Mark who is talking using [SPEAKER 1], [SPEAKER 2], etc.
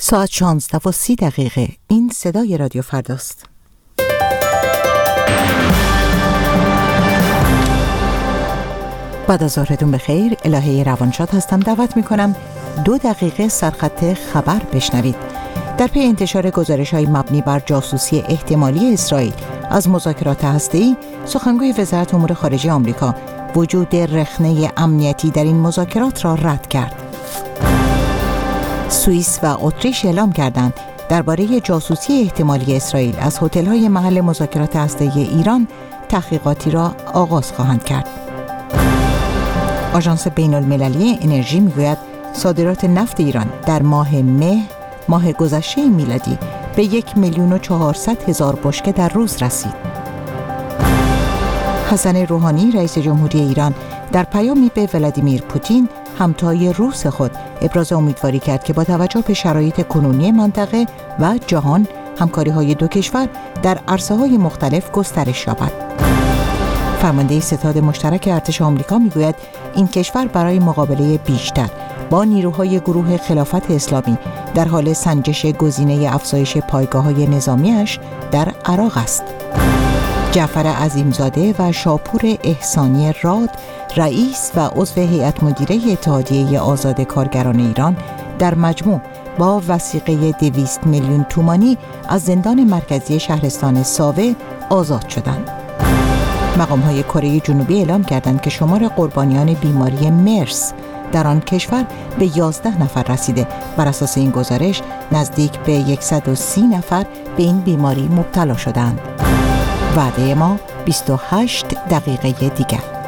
[SPEAKER 1] ساعت 16:30. این صدای رادیو فرداست. بعد از ظهرتون بخیر. الهه روانشاد هستم. دعوت میکنم 2 دقیقه سرخط خبر بشنوید. در پی انتشار گزارش‌های مبنی بر جاسوسی احتمالی اسرائیل از مذاکرات هسته‌ای، سخنگوی وزارت امور خارجه آمریکا وجود رخنه امنیتی در این مذاکرات را رد کرد. سوئیس و اتریش اعلام کردند درباره جاسوسی احتمالی اسرائیل از هتل‌های محل مذاکرات هسته‌ای ایران تحقیقاتی را آغاز خواهند کرد. آژانس بین‌المللی انرژی میگوید صادرات نفت ایران در ماه ماه گذشته میلادی به 1,400,000 بشکه در روز رسید. حسن روحانی رئیس جمهوری ایران در پیامی به ولادیمیر پوتین همتای روس خود ابراز امیدواری کرد که با توجه به شرایط کنونی منطقه و جهان همکاری‌های 2 کشور در عرصه‌های مختلف گسترش یابد. فرمانده ستاد مشترک ارتش آمریکا میگوید این کشور برای مقابله بیشتر با نیروهای گروه خلافت اسلامی در حال سنجش گزینه افزایش پایگاه‌های نظامیش در عراق است. جعفر عظیمزاده و شاپور احسانی راد، رئیس و عضو هیئت مدیره اتحادیه آزاد کارگران ایران، در مجموع با وثیقه 200 میلیون تومانی از زندان مرکزی شهرستان ساوه آزاد شدند. مقام‌های کره جنوبی اعلام کردند که شمار قربانیان بیماری مرس در آن کشور به 11 نفر رسیده. بر اساس این گزارش نزدیک به 130 نفر به این بیماری مبتلا شدند. وعده ما 28 دقیقه دیگر.